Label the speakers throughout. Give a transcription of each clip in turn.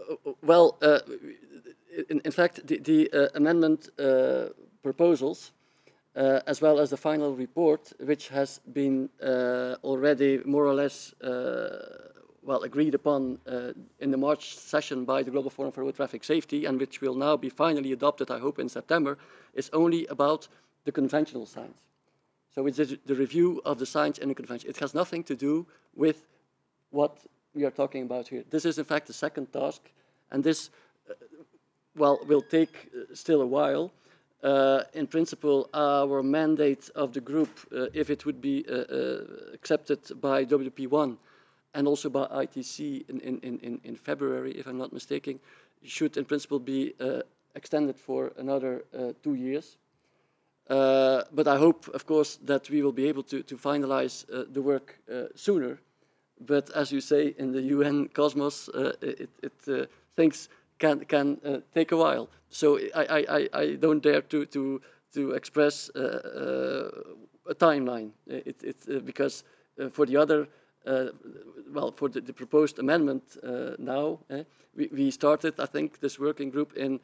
Speaker 1: Well, in fact, the amendment proposals, as well as the final report, which has been already more or less well agreed upon in the March session by the Global Forum for Road Traffic Safety, and which will now be finally adopted, I hope, in September, is only about the conventional signs. So it's the review of the signs in the convention. It has nothing to do with what we are talking about here. This is, in fact, the second task, and this, well, will take still a while. In principle, our mandate of the group, if it would be accepted by WP1 and also by ITC in February, if I'm not mistaken, should in principle be extended for another 2 years. But I hope, of course, that we will be able to finalize the work sooner. But as you say, in the UN cosmos, things can take a while. So I don't dare to express a timeline. Because for the other, well, for the proposed amendment now, we started, I think, this working group in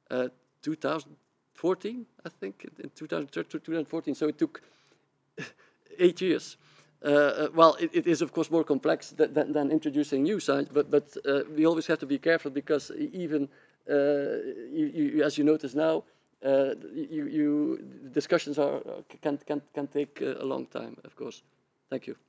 Speaker 1: 2014, I think, in 2013, 2014. So it took 8 years. Well, it is of course more complex than introducing new science, but we always have to be careful because even as you notice now, discussions can take a long time, of course. Thank you.